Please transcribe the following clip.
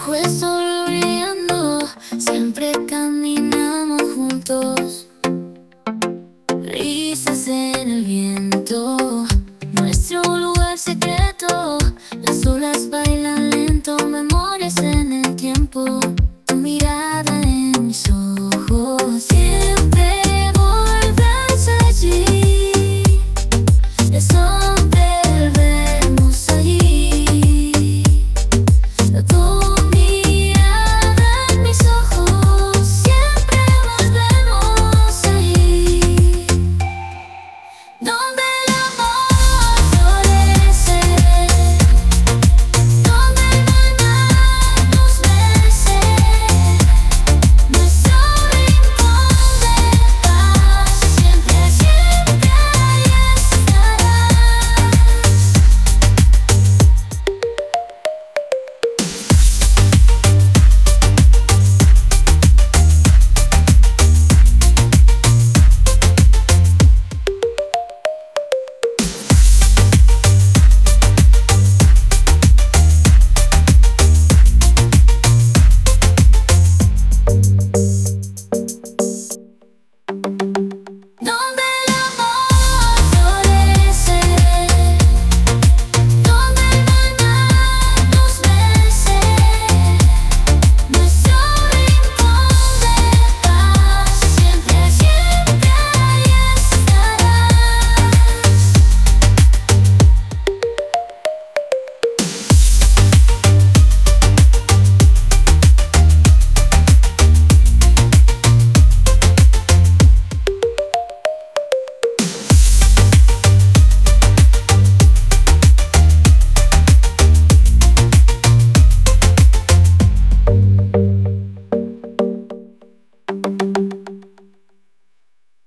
bajo el sol brillando, siempre caminamos juntos. Risas en el viento, nuestro lugar secreto. Las olas bailan lento, memorias en el tiempo. Tu mirada